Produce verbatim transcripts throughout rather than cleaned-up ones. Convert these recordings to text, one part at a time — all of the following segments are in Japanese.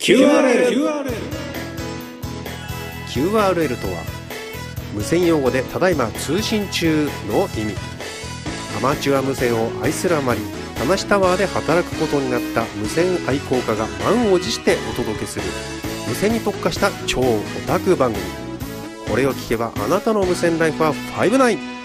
キューアールエルキューアールエル キューアールエル とは無線用語でただいま通信中の意味。アマチュア無線を愛するあまり田無タワーで働くことになった無線愛好家が満を持してお届けする無線に特化した超オタク番組。これを聞けばあなたの無線ライフはファイブナイン。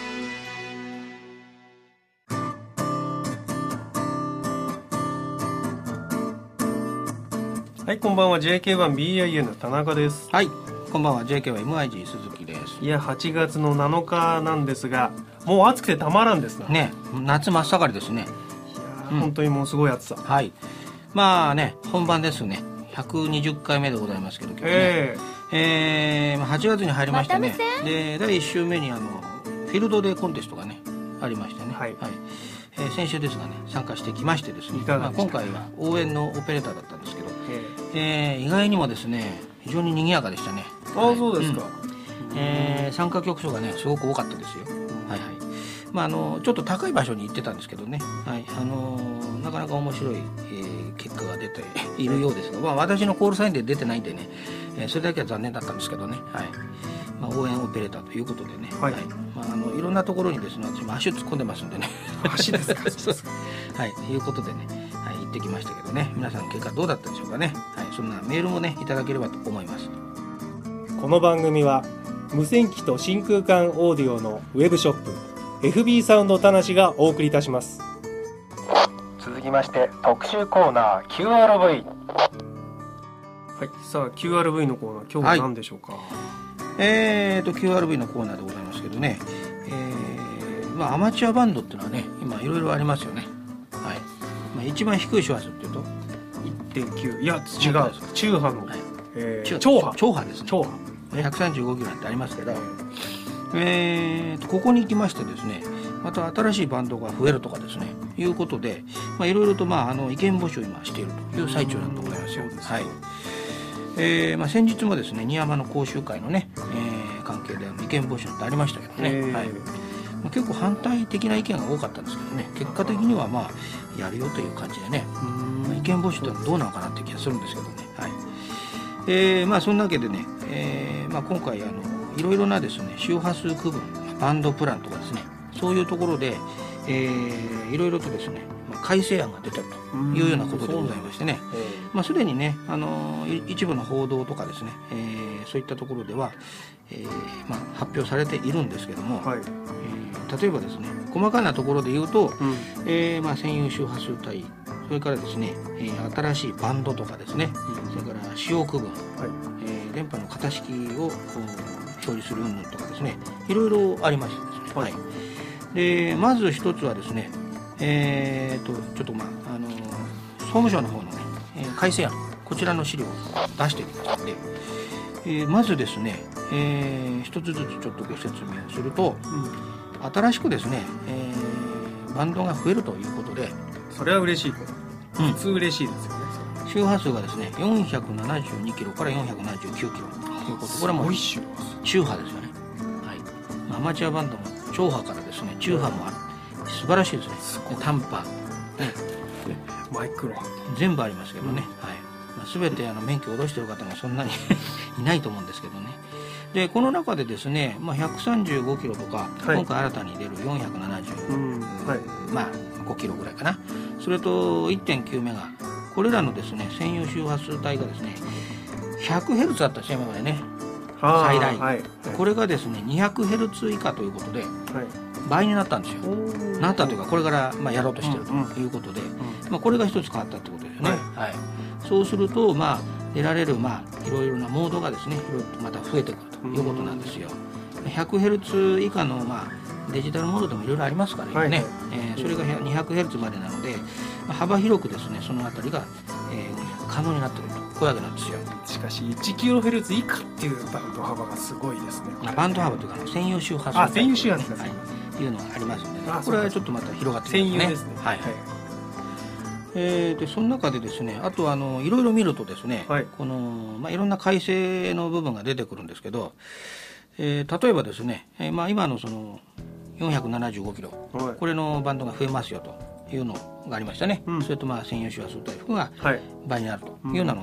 はい、こんばんは ジェイケーワンビーアイエヌ 田中です。 はい、こんばんは ジェイケーワンエムアイジー 鈴木です。 いやはちがつのなのかなんですが、もう暑くてたまらんですなね。夏真っ盛りですね。 いや、うん、本当にもうすごい暑さ。 はい、まあね、本番ですね。ひゃくにじゅっかいめでございますけど、今日ね、えーえー、はちがつに入りましてね、でだいいっ週目にあのフィールドデーコンテストがねありましてね、はいはい、えー、先週ですがね参加してきましてですね、まあ、今回は応援のオペレーターだったんですけど、えー、意外にもですね非常に賑やかでしたね。 ああ、はい、そうですか、 うん、えー、参加局所がねすごく多かったですよ、はいはい。まあ、あのちょっと高い場所に行ってたんですけどね、はい、あのー、なかなか面白い、えー、結果が出ているようですが、まあ、私のコールサインで出てないんでね、えー、それだけは残念だったんですけどね、はい。まあ、応援オペレーターということでね、はい、はい。まあ、あのいろんなところにですね私も足を突っ込んでますんでね足ですかそうですかはいということでね、はい、行ってきましたけどね、皆さん結果どうだったでしょうかね、はい。そんなメールもねいただければと思います。 この番組は無線機と真空管オーディオのウェブショップ エフビー サウンド田無がお送りいたします。 続きまして特集コーナー キューアールブイ。 はい、さあ キューアールブイ のコーナー今日は何でしょうか。はい、 えーと キューアールブイ のコーナーでございますけどね、えーまあ、アマチュアバンドっていうのはね今いろいろありますよね、はい。まあ、一番低い周波数っていうといってんきゅう、いや違う中波の、はい、えー、 超波超波ですね。 超波ひゃくさんじゅうごキロなんてありますけど、えーとここに行きましてですねまた新しいバンドが増えるとかですねいうことでいろいろと、まあ、あの意見募集を今しているという最中なんでございますよ。はい。えーまあ、先日もですね新山の講習会のね、えー、関係であの意見募集ってありましたけどね、はい。まあ、結構反対的な意見が多かったんですけどね結果的にはまあやるよという感じでね、まあ、意見募集ってのはどうなのかなって気がするんですけどね、はい。えーまあ、そんなわけでね、えーまあ、今回あのいろいろなですね周波数区分バンドプランとかですねそういうところで、えー、いろいろとですね、まあ、改正案が出てるというようなことでございましてね、まあ、すでにね、あのー、一部の報道とかですね、えー、そういったところでは、えーまあ、発表されているんですけども、はい。えー、例えばですね細かなところで言うと、うん、えーまあ、専用周波数帯それからですね、えー、新しいバンドとかですね、うん、それから使用区分、はい。えー、電波の型式をこう表示する云々とかですねいろいろありましてですね、はい。でまず一つはですねえー、とちょっとまあ、あのー、総務省の方のね、えー、改正案こちらの資料を出してきましたので、えー、まずですね、えー、一つずつちょっとご説明をすると、うん、新しくですね、えー、バンドが増えるということでそれは嬉しいこと、うん、普通嬉しいですよね。 周波数がですねよんひゃくななじゅうにキロからよんひゃくななじゅうきゅうキロということ、これはもう中波ですよね、はい。まあ、アマチュアバンドも超波からですね中波もある、素晴らしいですね。短波、ね、 マイクロ全部ありますけどね、うん、はい。まあ、全てあの免許を下ろしている方がそんなにいないと思うんですけどね。でこの中でですね、まあ、ひゃくさんじゅうごキロとか、はい、今回新たに出るよんひゃくななじゅう、うんはい、まあ、ごキロぐらいかな、それと いってんきゅうメガこれらのですね専用周波数帯がですね ひゃくヘルツ あったし今までね最大、はい、これがですね にひゃくヘルツ 以下ということで、はい、倍になったんですよ。なったというかこれから、まあ、やろうとしているということで、うんうんまあ、これが一つ変わったということですよね、はいはい。そうすると、まあ、出られる、まあ、いろいろなモードがですねいろいろとまた増えてくるということなんですよ。 ひゃくヘルツ 以下の、まあ、デジタルモードでもいろいろありますからね、はいはいえー、それが にひゃくヘルツ までなので、まあ、幅広くですねそのあたりが、えー、可能になっているとこういうわけなんですよ。 しかし いちキロヘルツ 以下っていうバンド幅がすごいですね。 バンド幅というか専用周波数、 あ専用周波数ですね、はいいうのがありますので、ね、これはちょっとまた広がってきますね。 専用ですね。 はい、はい。えー、でその中でですねあとあのいろいろ見るとですね、はい、このまあいろんな改正の部分が出てくるんですけど、えー、例えばですね、えー、まあ今のそのよんひゃくななじゅうごキロ、はい、これのバンドが増えますよというのがありましたね、うん、それとまあ専用周波数帯幅が倍になるというようなのがあって、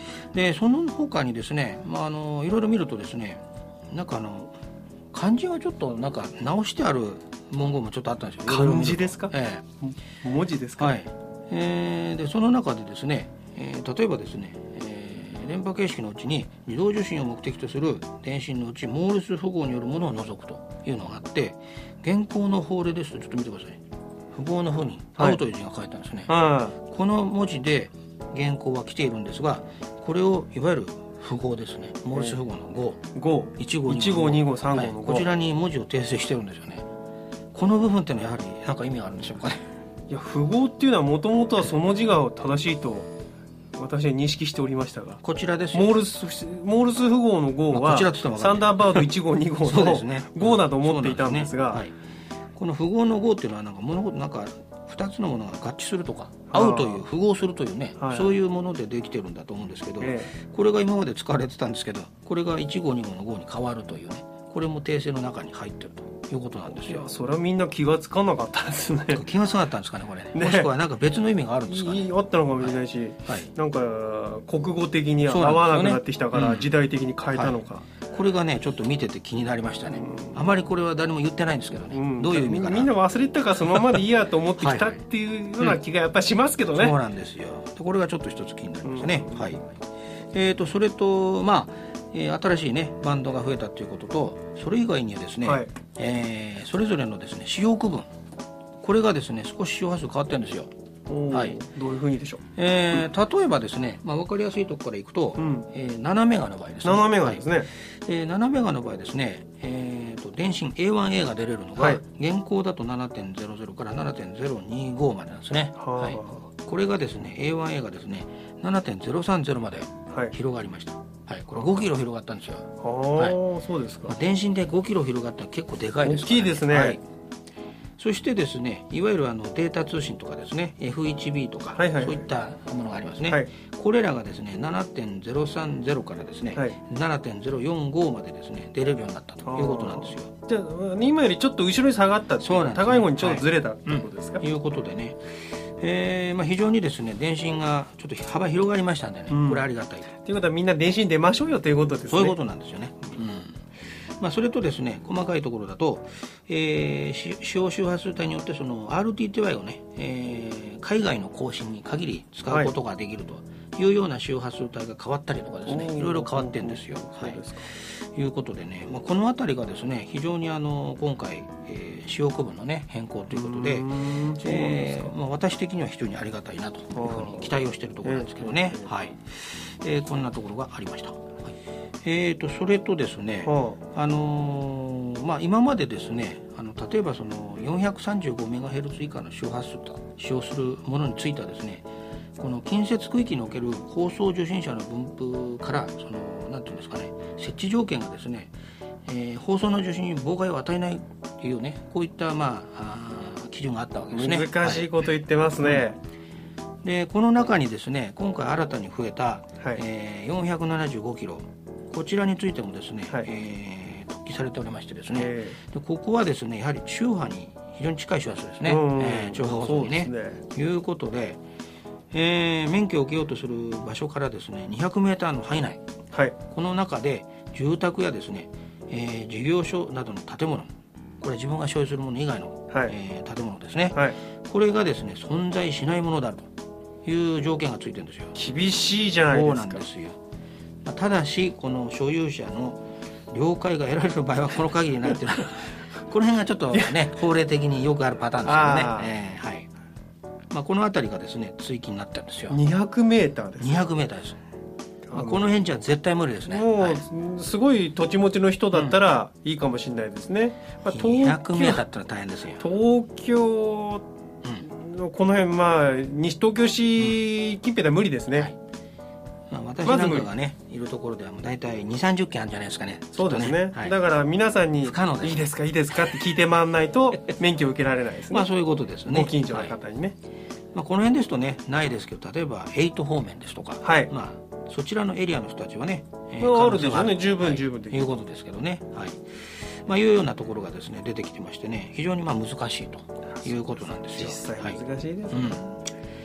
でその他にですね、まあ、あのいろいろ見るとですね、なんかあの漢字がちょっとなんか直してある文言もちょっとあったんですよ。 漢字ですか？ ええ、文字ですか？ はい。えー、でその中でですね、えー、例えばですね、えー、連波形式のうちに自動受信を目的とする電信のうちモールス符号によるものを除くというのがあって、現行の法令ですとちょっと見てください。符号の符に青という字が書いてあるんですね、はい、この文字で現行は来ているんですが、これをいわゆる符号ですね、モールス符号のご、 ご、いちご、にご、さんごのご、 はい、こちらに文字を訂正してるんですよね。この部分っていうのはやはり何か意味があるんでしょうかね。 いや、符号っていうのはもともとはその字が正しいと私は認識しておりましたが、 こちらですよ。 モールスモールス符号のごは、まあ、サンダーバードいちご、にごのごだと思っていたんですが、 この符号のごっていうのはなんか物事なんかふたつのものが合致するとか合うという、符合するというね、はい、そういうものでできてるんだと思うんですけど、ええ、これが今まで使われてたんですけど、これがいちご、にごのごに変わるというね、これも訂正の中に入ってるということなんですよ。 いや、それはみんな気がつかなかったですね。 気がつかなかったんですかね、これね。ね、もしくはなんか別の意味があるんですかね。 あったのかもしれないし、はい、なんか国語的に合わなくなってきたから時代的に変えたのか、 うん、はい、これがねちょっと見てて気になりましたね、うん、あまりこれは誰も言ってないんですけどね、うん、どういう意味かな、 みんな忘れてたからそのままでいいやと思ってきたっていうような気がやっぱりしますけどね。 そうなんですよ。これがちょっと一つ気になりますね、うん、はい。えーとそれとまあえー、新しいねバンドが増えたということと、それ以外にはですね、はい、えー、それぞれのですね使用区分、これがですね少し周波数変わってるんですよ。 はい、どういうふうにでしょう。 えー、例えばですね、まあ、分かりやすいところからいくと、うん、えー、ななメガの場合ですね。 ななメガですね、はい、 えー、ななメガの場合ですね、えー、と電信 エーワンエー が出れるのが、はい、現行だと ななてんゼロゼロ から ななてんゼロにご までなんですね。は、はい、これがですね エーワンエー がですね ななてんゼロさんゼロ まで広がりました、はいはい、これごキロ広がったんですよ。 はい、そうですか。 まあ、電信でごキロ広がったら結構でかいですからね。 大きいですね、はい。 そしてですね、いわゆるあのデータ通信とかですね エフワンビー とか、はいはいはい、そういったものがありますね、はい、これらがですね ななてんゼロさんゼロ からですね、はい、ななてんゼロよんご までですね出れるようになったということなんですよ。 じゃあ今よりちょっと後ろに下がったっていう、そうなんですね、高い方にちょっとずれたということですか、 はい、うん、いうことでね、えーまあ、非常にですね電信がちょっと幅広がりましたんでね、うん、これありがたいということはみんな電信出ましょうよということですね。 そういうことなんですよね、うん。まあ、それとですね細かいところだと、えー、使用周波数帯によってその アールティーティーワイ をね、えー、海外の更新に限り使うことができるというような周波数帯が変わったりとかですね、はい、いろいろ変わってるんですよ。はい、ということでね、まあ、このあたりがですね非常にあの今回、えー、使用区分の、ね、変更ということで、えーまあ、私的には非常にありがたいなというふうに期待をしているところなんですけどね、はい、えー、こんなところがありました。えー、とそれとですね、はああのーまあ、今までですねあの例えばその よんひゃくさんじゅうごメガヘルツ 以下の周波数と使用するものについてはですね、この近接区域における放送受信者の分布からそのなんていうんですかね、設置条件がですね、えー、放送の受信に妨害を与えないというね、こういった、まあ、あ基準があったわけですね。 難しいこと言ってますね、はい。 でこの中にですね今回新たに増えた、はい、えー、よんひゃくななじゅうごキロ、こちらについてもですね、はい、えー、突起されておりましてですね、えー、でここはですねやはり中波に非常に近い周波数ですね、えー、中波放送にねということで、えー、免許を受けようとする場所からですねにひゃくメーターの範囲内、はい、この中で住宅やですね、えー、事業所などの建物、これ自分が所有するもの以外の、はい、えー、建物ですね、はい、これがですね存在しないものであるという条件がついてるんですよ。 厳しいじゃないですか。 そうなんですよ。ただしこの所有者の了解が得られる場合はこの限りないというのはこの辺がちょっとね法令的によくあるパターンですけどね、えーはい、まあ、この辺りがですね追記になってるんですよ。 にひゃくメーターです。 にひゃくメーターです。まあ、この辺じゃ絶対無理ですね。 もう、はい、すごい土地持ちの人だったらいいかもしれないですね、 うん、まあ、にひゃくメーターってのは大変ですよ。 東京のこの辺、まあ西東京市近辺では無理ですね、うん、はい。 まあ、私なんかがね、いるところではもう大体にじゅう、さんじゅっけんあるんじゃないですかね。 そうですね、はい、だから皆さんにいいですかいいですかって聞いて回らないと免許を受けられないですね。 まあそういうことですね。 ご近所の方にね、はい、 まあ、この辺ですとねないですけど、例えばエイト方面ですとか、はい、まあ、そちらのエリアの人たちはね、 えー、あるでしょうね、十分、はい、十分できるいうことですけどね、はい、まあ、いうようなところがですね出てきてましてね、非常にまあ難しいということなんですよ。 実際難しいですね、はい、うん。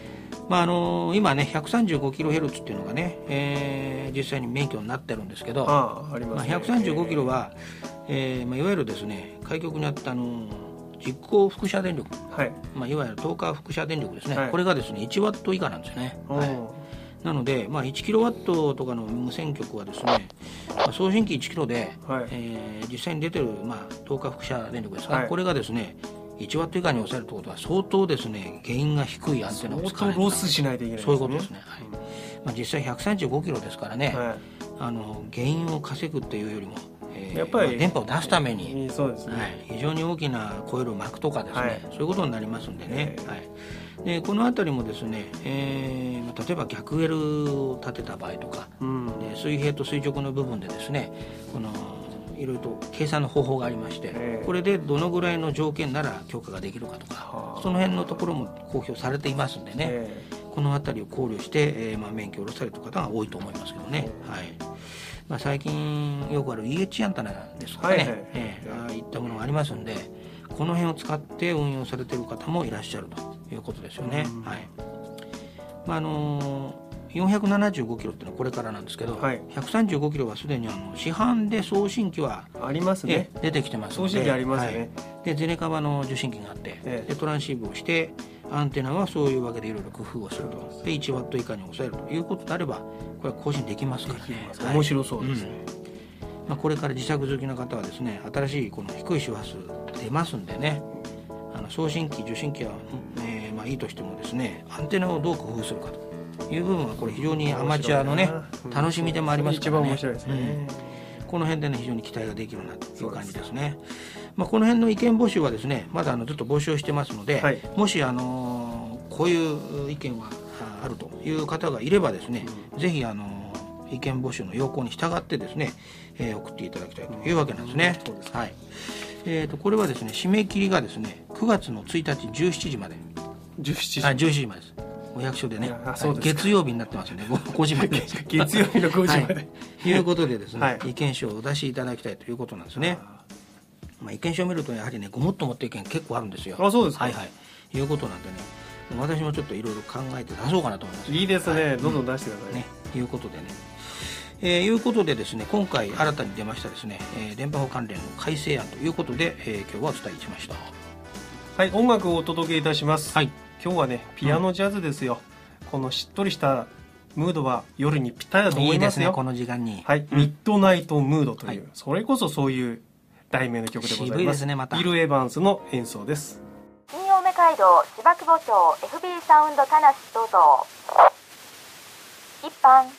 まああのー、今ね ひゃくさんじゅうごキロヘルツ っていうのがね、えー、実際に免許になってるんですけど、 ああ、ありますね。 まあ、ひゃくさんじゅうごキロは、えーまあ、いわゆるですね開局にあった、あのー、実行輻射電力、はい、まあ、いわゆる等価輻射電力ですね、はい、これがですねいちワット以下なんですよね。はい、なので、まあ、いちキロワットとかの無線局はですね、まあ、送信機いちキロで、はい、えー、実際に出てる、まあ、等価輻射電力ですが、はい、これがですねいちワット以下に抑えるということは相当ですねゲインが低いアンテナを使わないと相当ロスしないといけないですね。 そういうことですね、はい、まあ、実際ひゃくさんじゅうごキロですからね、はい、あのゲインを稼ぐっていうよりも、えー、やっぱり、まあ、電波を出すために、 そうですね、 はい、非常に大きなコイルを巻くとかですね、はい、そういうことになりますんでね、はい、でこのあたりもですね、えー、例えば逆エルを立てた場合とか、うん、で水平と垂直の部分でですねこのいろいろと計算の方法がありまして、えー、これでどのぐらいの条件なら強化ができるかとか、その辺のところも公表されていますんでね、えー、このあたりを考慮して、えーまあ、免許を下ろされた方が多いと思いますけどね、はい、まあ、最近よくある イーエイチ アンテナですとかね、はいはい、えー、ああいったものがありますんで、この辺を使って運用されている方もいらっしゃるということですよね。はい、まああのーよんひゃくななじゅうごキロっていうのはこれからなんですけど、はい、ひゃくさんじゅうごキロはすでにあの市販で送信機はありますね、 出てきてますので、 送信機ありますね、 はい、でゼネカバの受信機があって、ええ、でトランシーブをしてアンテナはそういうわけでいろいろ工夫をすると、でいちワット以下に抑えるということであればこれは更新できますからね。 はい、面白そうですね、 うん、まあ、これから自作好きの方はですね新しいこの低い周波数出ますんでね、あの送信機受信機は、えーまあ、いいとしてもですねアンテナをどう工夫するかという部分はこれ非常にアマチュアのね楽しみでもありますからね、 一番面白いですね、 うん、この辺でね非常に期待ができるなという感じですね。まあ、この辺の意見募集はですねまだあのずっと募集してますので、はい、もしあのー、こういう意見はあるという方がいればですね、うん、ぜひあのー、意見募集の要項に従ってですね、えー、送っていただきたいというわけなんですね、うん、そうです、はい、えーとこれはですね締め切りがですねくがつのついたちじゅうしちじまでじゅうしちじ、 あじゅうしちじまでです。お役所でね、はい、月曜日になってますよね、ごじまで月曜日のごじまで、はい、 ということでですね、はい、意見書をお出しいただきたいということなんですね。まあ、意見書を見るとやはりねごもっともって意見結構あるんですよ。 あ、そうですか、 はいはい、いうことなんでね私もちょっといろいろ考えて出そうかなと思います。 いいですね、はい、どんどん出してください、 うん、ね、いうことでね、えー、いうことでですね今回新たに出ましたですね、えー、電波法関連の改正案ということで、えー、今日はお伝えしました。 はい、音楽をお届けいたします、 はい、 今日はねピアノジャズですよ、うん、このしっとりしたムードは夜にぴったりだと思いますよ。 いいですね、この時間に、 はい、うん、ミッドナイトムードという、はい、それこそそういう題名の曲でございます。 渋いですね、またビル・エヴァンスの演奏です。 新青梅街道芝久保町 エフビー サウンド田無どうぞ。いっばんに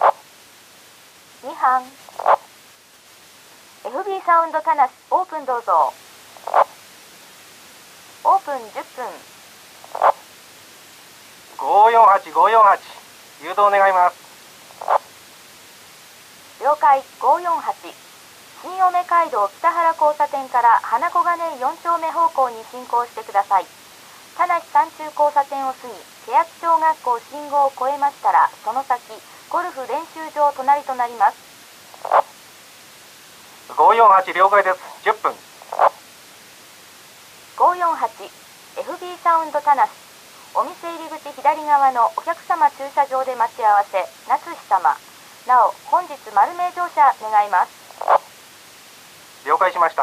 ばん エフビー サウンド田無オープンどうぞ。オープンじゅっぷん。 ごーよんはち ごーよんはち 誘導願います。 了解。ごーよんはち新青梅街道北原交差点から花小金井よん丁目方向に進行してください。田無山中交差点を過ぎ欅小学校信号を越えましたらその先ゴルフ練習場隣となります。 ごーよんはち了解です。じゅっぷん。 ごーよんはち エフビー サウンド田無お店入り口左側のお客様駐車場で待ち合わせ夏日様。なお本日丸名乗車願います。 了解しました。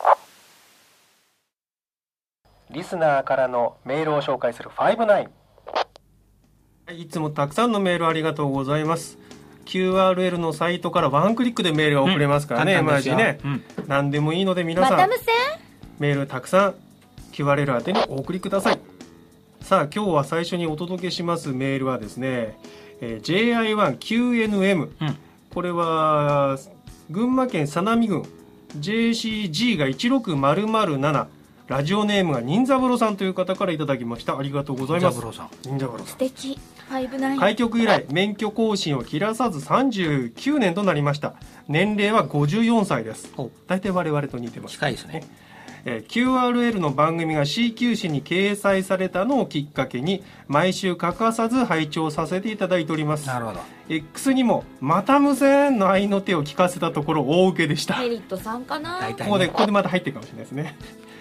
リスナーからのメールを紹介するファイブナイン。いつもたくさんのメールありがとうございます。 キューアールエル のサイトからワンクリックでメールが送れますからね、うん、マジね、うん、何でもいいので皆さん、ま、メールたくさん キューアールエル 宛てにお送りください。さあ今日は最初にお届けしますメールはですね、えー、ジェイアイワンキューエヌエム、うん、これは群馬県佐波郡 ジェーシージー がいちろくまるまるなな、ラジオネームが忍三郎さんという方からいただきました。ありがとうございます。忍三郎さん素敵。開局以来免許更新を切らさずさんじゅうきゅうねんとなりました。年齢はごじゅうよんさいです。大体我々と似てます、ね、 近いですね。 えー、キューアールエル の番組が シーキュー 誌に掲載されたのをきっかけに毎週欠かさず拝聴させていただいております。 なるほど。 X にもまた無線の合いの手を聞かせたところ大受けでした。 メリットさんかな。 ここでここでまた入ってるかもしれないですね。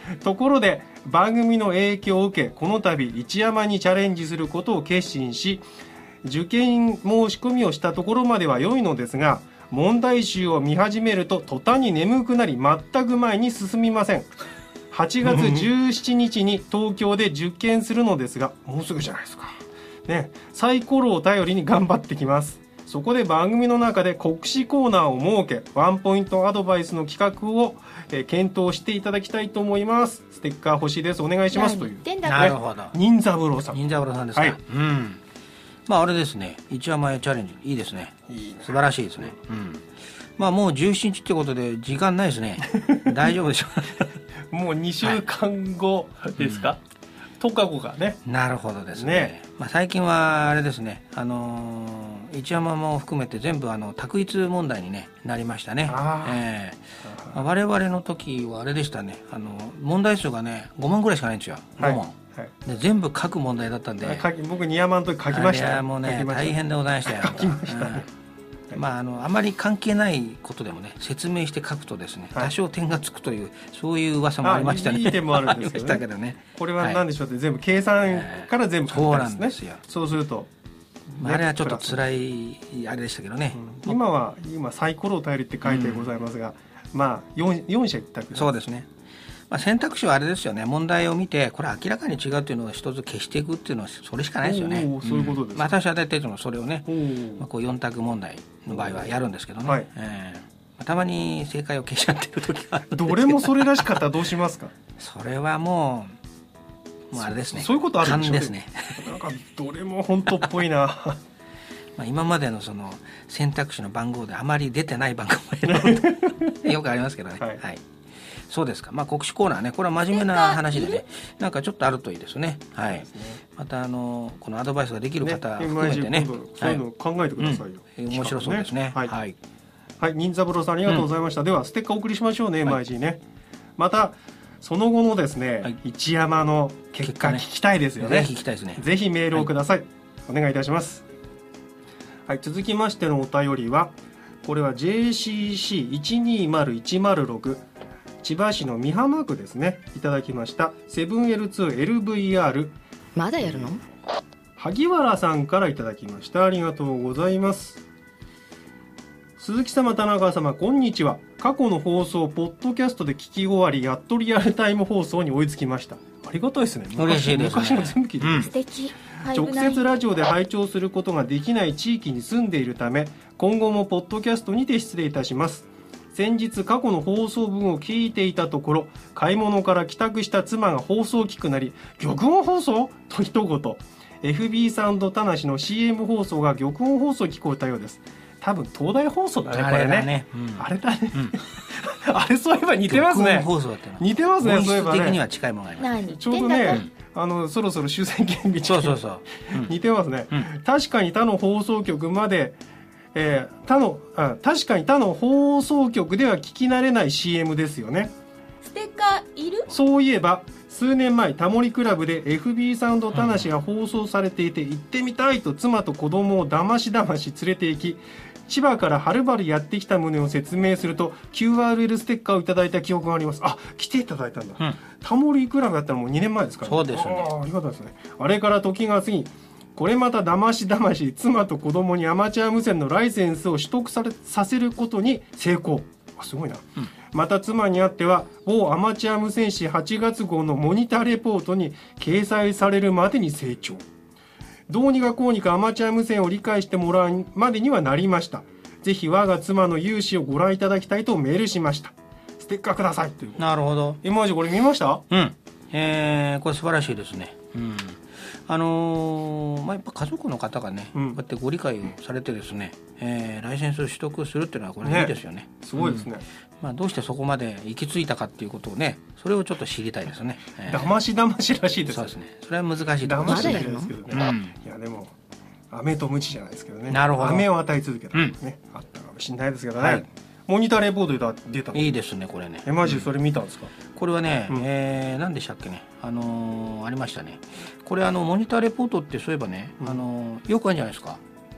ところで番組の影響を受けこの度一山にチャレンジすることを決心し受験申し込みをしたところまでは良いのですが問題集を見始めると途端に眠くなり全く前に進みません。はちがつじゅうしちにちに東京で受験するのですがもうすぐじゃないですか、ね、サイコロを頼りに頑張ってきます。そこで番組の中で国試コーナーを設けワンポイントアドバイスの企画を、えー、検討していただきたいと思います。ステッカー欲しいです、お願いしますという。 なるほど、 忍三郎さん忍三郎さんですか、はい、うん、まああれですね、一山へチャレンジいいですね、いいね、素晴らしいですね、うん、まあもうじゅうしちにちってことで時間ないですね大丈夫でしょうもうにしゅうかんごですか、はい、うんとおかごかね。 なるほどですね、ね、まあ、最近はあれですね、あのー、一山も含めて全部あの択一問題に、ね、なりましたね。あ、えーまあ、我々の時はあれでしたね、あの問題数がねご問ぐらいしかないんですよ、ご問、はいはい、で全部書く問題だったんで僕に山の時書きました。 あれはもうね大変でございましたよ。 書きましたね、 うん、まあ、あのあまり関係ないことでもね説明して書くとですね、はい、多少点がつくというそういう噂もありましたね。 いい点もあるんですけど ね, けどねこれは何でしょうって、はい、全部計算から全部書いたんですね、えー、そうなんですよ。そうすると、 まあ、あれはちょっと辛いあれでしたけどね、 うん、今は今サイコロを頼りって書いてございますが、うん、まあ 4, よん社一択。 そうですね、まあ、選択肢はあれですよね、問題を見てこれ明らかに違うというのを一つ消していくっていうのはそれしかないですよね。 そういうことです、うん、 まあ、私は大体それをね、まあ、こうよん択問題の場合はやるんですけどね、はい、えーまあ、たまに正解を消しちゃってる時があるんですけど、 どれもそれらしかったらどうしますかそれはもうもうあれですね、 そういうことあるんでしょう勘ですねなんかどれも本当っぽいなまあ今までのその選択肢の番号であまり出てない番号もよくありますけどね、はい、はい、そうですか。まあ国試コーナーね、これは真面目な話でね、なんかちょっとあるといいですね。はい。またあのこのアドバイスができる方含めてね、 ね、そういうのを考えてくださいよ。 うん、面白そうですね。はい。 はい。はい、忍三郎さんありがとうございました。うん、ではステッカーお送りしましょうね、エムアイジー ね。はい、またその後のですね、はい、一山の結果聞きたいですよね。 ぜひ聞きたいですね。 ぜひメールをください。はい、お願いいたします。はい、続きましてのお便りはこれは ジェイシーシーいちにーまるいちまるろく 千葉市の美浜区ですね、いただきました セブンエルツーエルブイアールまだやるの？ 萩原さんからいただきました。ありがとうございます。鈴木様、田中様、こんにちは。過去の放送ポッドキャストで聞き終わりやっとリアルタイム放送に追いつきました。ありがたいですね。 嬉しいですね。 昔も全部聞いてます、うん、 素敵。 直接ラジオで拝聴することができない地域に住んでいるため今後もポッドキャストにて失礼いたします。先日過去の放送分を聞いていたところ買い物から帰宅した妻が放送を聞くなり玉音放送と一言 エフビー サウンド田無の シーエム 放送が玉音放送聞こえたようです。多分東大放送だね、これね。あれだね、うん、あれだね、うん、あれそういえば似てますね。 放送だったな。 似てますね。 本質的には近いものがあります、ね、 ちょうどね、あのそろそろ終戦記念日そうそうそう、 うん、似てますね、うん、確かに他の放送局まで、えー、他のあ確かに他の放送局では聞き慣れない シーエム ですよね。 ステッカーいる？ そういえば数年前タモリクラブで エフビー サウンド田無が放送されていて、うん、行ってみたいと妻と子供をだましだまし連れて行き千葉からはるばるやってきた旨を説明すると キューアールエル ステッカーをいただいた記憶があります。あ、来ていただいたんだ、うん、タモリクラブだったらもうにねんまえですから、ね、 そうですね。 あ, ありがたいですね。あれから時が過ぎこれまただましだまし妻と子供にアマチュア無線のライセンスを取得されさせることに成功。あ、すごいな、うん、また妻にあっては某アマチュア無線誌はちがつ号のモニターレポートに掲載されるまでに成長。どうにかこうにかアマチュア無線を理解してもらうまでにはなりました。ぜひ我が妻の勇姿をご覧いただきたいとメールしました。ステッカーくださいという。 なるほど。 今までこれ見ました？ うん、えー、これ素晴らしいですね。うん、あのーまあ、やっぱ家族の方がね、うん、こうやってご理解をされてですね、えー、ライセンスを取得するっていうのはこれいいですよね。ね、 すごいですね、うん、 まあ、どうしてそこまで行き着いたかっていうことをね、それをちょっと知りたいですね。 えー、だましだましらしいです。 そうですね。それは難しいと思います。だましですけどね、うん、いやでも飴とムチじゃないですけどね。 なるほど。 飴を与え続けたね、うん、あったかもしれないですけどね、はい、モニターレポートで出たのいいですねこれね。 え、マジそれ見たんですか？ これはね、うん、えー、何でしたっけね、あのー、ありましたね。これあのモニターレポートってそういえばね、うん、あのー、よくあるんじゃないですか。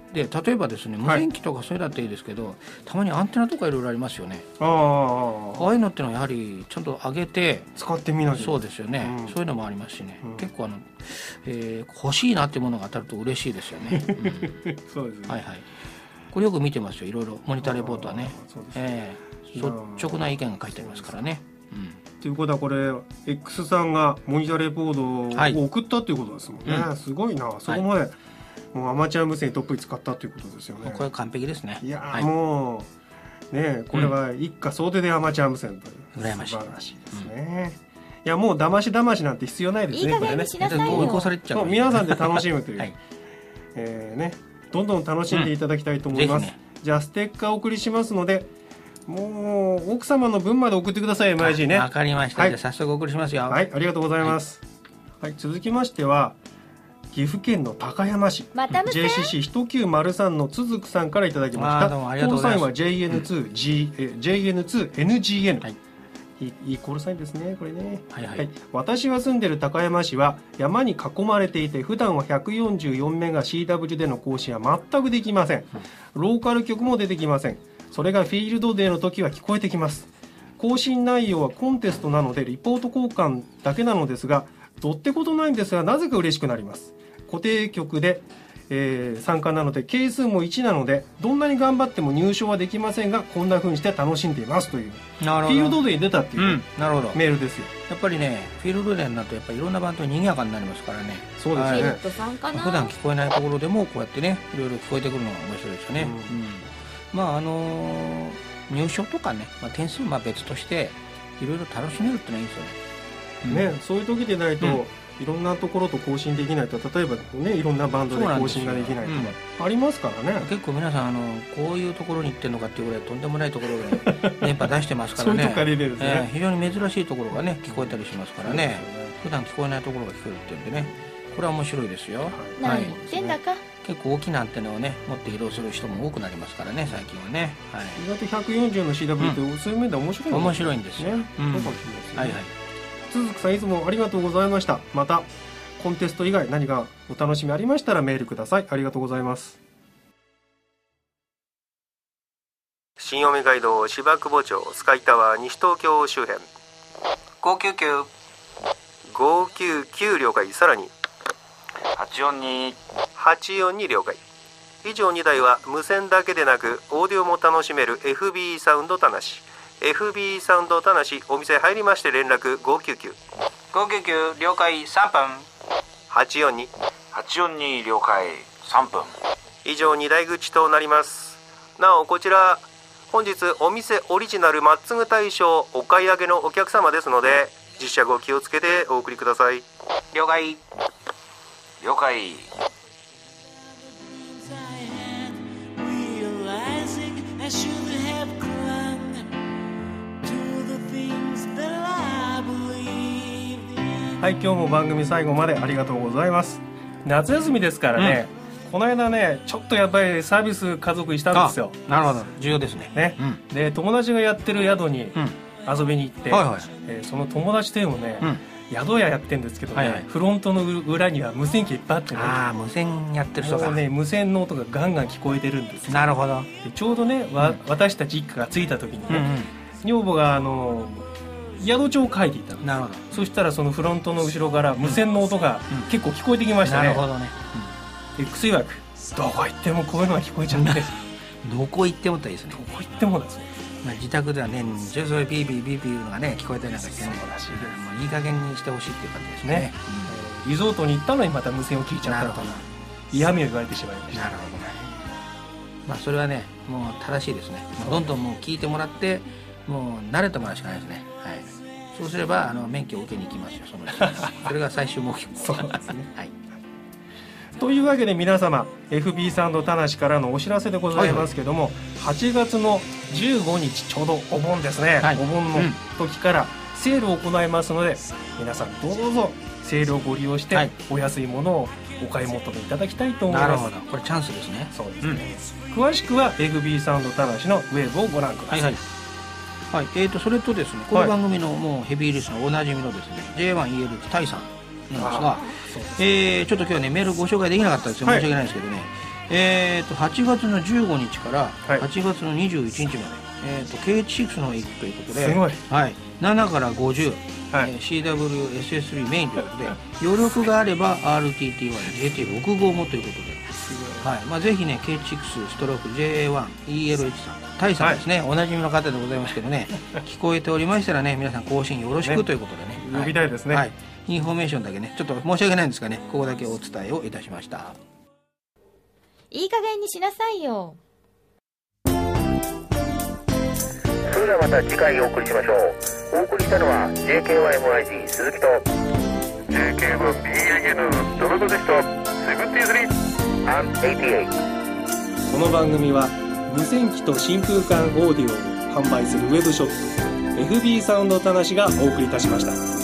で例えばですね無線機とかそういうのだっていいですけど、はい、たまにアンテナとかいろいろありますよね。あああいうのってのはやはりちゃんと上げて使ってみないと。 そうですよね、うん、そういうのもありますしね、うん、結構あの、えー、欲しいなっていうものが当たると嬉しいですよね、うん、 そうですね、 はいはい、これよく見てますよ、いろいろモニターレポートはね、そうですね、えー、率直な意見が書いてありますからね。 ということはこれ X さんがモニターレポートを送ったということですもんね、はい、すごいな、そこまで、はい、もうアマチュア無線トップに使ったということですよね。 これ完璧ですね。 いや、 はい、 もうねこれは一家総出でアマチュア無線という、 うん、羨ましい、 素晴らしいですね、うん、いやもうだましだましなんて必要ないですね。 いい加減にしなさいよ。 追い越されちゃう、ね、 皆さんで楽しむという、はい、えー、ねどんどん楽しんでいただきたいと思います、うんね、じゃあステッカーお送りしますので、もう奥様の分まで送ってください。 エムアイジー ね。 わかりました、はい、じゃあ早速お送りしますよ。 はい、ありがとうございます、はいはい、続きましては岐阜県の高山市、 またジェイシーシーいちきゅうまるさん のつづくさんからいただきました。コールサインは ジェイエヌツージー、うん、ジェイエヌツーエヌジーエヌ、はい、いい, いいコールサインですねこれね、はいはいはい、私が住んでる高山市は山に囲まれていて、普段はひゃくよんじゅうよんメガ シーダブリュー での更新は全くできません。ローカル局も出てきません。それがフィールドデーの時は聞こえてきます。更新内容はコンテストなのでリポート交換だけなのですが、どってことないんですが、なぜか嬉しくなります。固定局で、えー、参加なので係数もいちなので、どんなに頑張っても入賞はできませんが、こんな風にして楽しんでいますという、 なるほど、 フィールドデーに出たっていう、うん、 なるほどメールですよ。 やっぱりねフィールドデーになるとやっぱりいろんなバンドに賑やかになりますからね。 そうですね、 普段聞こえないところでもこうやってねいろいろ聞こえてくるのが面白いですよね、うんうん、まああのー、入賞とかね、まあ、点数は別としていろいろ楽しめるってのはいいですよね、 うんね、そういう時でないと、うん、いろんなところと更新できないと、例えばねいろんなバンドで更新ができないとか、うん、ありますからね。 結構皆さんあのこういうところに行ってるのかっていうぐらいとんでもないところで電波出してますからねそういうとこから出てるんですね、 えー、非常に珍しいところがね聞こえたりしますから ね, ね普段聞こえないところが聞こえるっていうんでね、これは面白いですよ、はい、 何言ってんだか、 結構大きなアンテナをね持って移動する人も多くなりますからね最近はね、はい、 意外とひゃくよんじゅうの シーダブリュー って、うん、そういう面で面白いんですね。 面白いんですよ、ね、 うん、そうかもしれないですね、はいはい、つづくさんいつもありがとうございました。またコンテスト以外何かお楽しみありましたらメールください。ありがとうございます。 新青梅街道芝久保町スカイタワー西東京周辺ごきゅうきゅうごきゅうきゅう了解。さらにはちよんにはちよんに了解。以上にだいは無線だけでなくオーディオも楽しめる エフビー サウンドたなし。 エフビー サウンドたなしお店入りまして連絡ごきゅうきゅうごきゅうきゅう了解さんぷん。 はちよんにはちよんに了解さんぷん。 以上にだい口となります。なおこちら本日お店オリジナルマッツグ大賞お買い上げのお客様ですので、実車ご気をつけてお送りください。 了解了解。 はい、今日も番組最後までありがとうございます。夏休みですからね、うん、この間ねちょっとやっぱりサービス家族にしたんですよ。 なるほど、重要ですね。 ね、うん、で友達がやってる宿に遊びに行って、うん、はいはい、えー、その友達というのもね、うん、宿屋やってるんですけどね、はいはい、フロントの裏には無線機いっぱいあってね、 ああ無線やってる人がもうね無線の音がガンガン聞こえてるんですよ。 なるほど。 でちょうどね、わ、うん、私たち一家が着いた時にね、うんうん、女房があの宿帳を書いていたの。 なるほど。 そしたらそのフロントの後ろから無線の音が結構聞こえてきましたね、 うんうん、なるほどね、 うん、X 曰くどこ行ってもこういうのが聞こえちゃってどこ行ってもっていいですね。 どこ行ってもですね、 まあ、自宅ではねそういうビービービービーいうのがね聞こえたりなんかしてね、 そうらしいです。 もういい加減にしてほしいっていう感じですね、ね、 うん、リゾートに行ったのにまた無線を聞いちゃったと嫌味を言われてしまいました。 なるほどね。まあそれはねもう正しいですね。どんどんもう聞いてもらってもう慣れてもらうしかないですね、はい、そうすればあの免許を受けに行きますよ、そのそれが最終目標そうですね、 はい、 というわけで皆様 エフビー サウンドたなしからのお知らせでございますけども、はいはい、はちがつのじゅうごにちちょうどお盆ですね、はい、お盆の時からセールを行いますので、うん、皆さんどうぞセールをご利用して、はい、お安いものをお買い求めいただきたいと思います。 なるほど、これチャンスですね。 そうですね、うん、詳しくは エフビー サウンドたなしのウェブをご覧ください。はいはいはい、えー、とそれとですね、この番組のもうヘビーリスナーおなじみのですね ジェイワンイーエル タイさんなんですが、えー、ちょっと今日はねメールご紹介できなかったですよ、申し訳ないですけどね、 えー、とはちがつのじゅうごにちからはいはちがつのにじゅういちにちまで、えー、と ケーエイチシックス の方へ行くということで、 すごい。 はい、ななからごじゅう、 はいえー シーダブリューエスエススリー メインということで、余力があれば アールティーティーワン、ジェーティーろくじゅうご もということで、はい、まあ、ぜひね ケーエイチシックス ストローク ジェーエーワン イーエルエイチ さん、タイさんですね、おなじみの方でございますけどね、聞こえておりましたらね、皆さん更新よろしくということでね、 呼びたいですね。 はい、インフォメーションだけね、ちょっと申し訳ないんですがね、ここだけお伝えをいたしました。 いい加減にしなさいよ。 それではまた次回お送りしましょう。お送りしたのは ジェーケーワイエムアイジー 鈴木と ジェーケーワンビーエヌエヌ ドロドでした。セブンティースリー アンドエイティエイト。 この番組は無線機と真空管オーディオを販売するウェブショップ エフビー サウンドたなしがお送りいたしました。